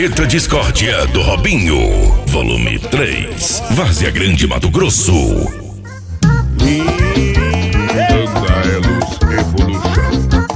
Cajeta Discórdia do Robinho, volume 3, Várzea Grande, Mato Grosso. Banda Elos Evolution.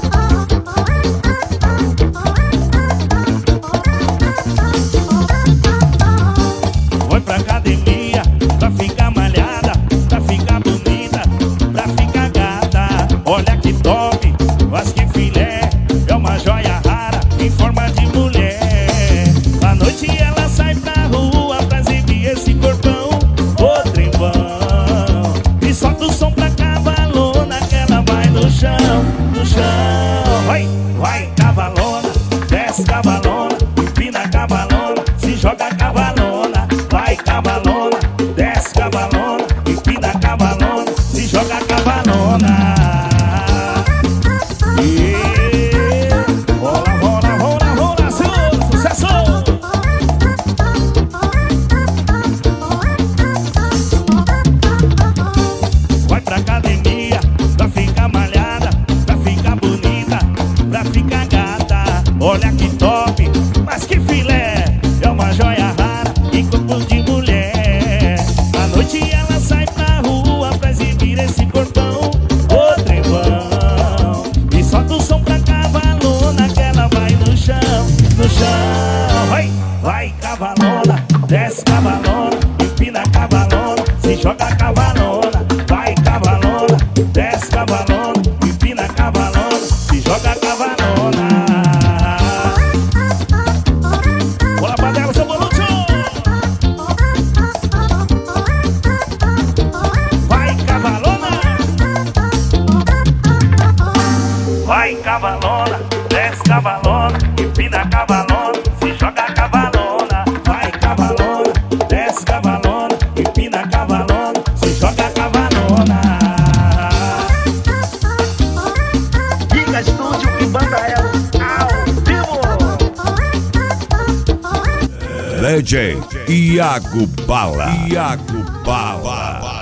Foi pra academia pra ficar malhada, pra ficar bonita, pra ficar gata. Olha que top, mas que filé, é uma joia rara em forma de mulher. À noite ela sai pra rua pra exibir esse corpão, ô trembão. E solta o som pra cavalona que ela vai no chão, no chão. Vai, vai cavalona, desce cavalona, empina cavalona, se joga cavalona. Vai cavalona, desce cavalona, empina cavalona, se joga cavalona. Rola, rola, rola, rola, sucesso! Vai pra academia pra ficar malhada, pra ficar bonita, pra ficar gata. Olha que top, mas que filé, é uma joia rara em corpo de mulher. À noite ela sai pra rua pra exibir esse corpão, ô trembão. E solta o som pra cavalona que ela vai no chão, no chão. Vai, vai cavalona, desce cavalona, empina cavalona, se joga cavalona. Vai cavalona, desce cavalona, empina cavalona, se joga cavalona. Bora pra dela, seu Evolution! Vai cavalona, vai cavalona, desce cavalona, empina cavalona, se joga cavalona. Vai cavalona, desce cavalona, empina cavalona, se joga cavalona. Giga Estúdio e Banda Elos ao vivo. Legend Iago Bala. Iago Bala.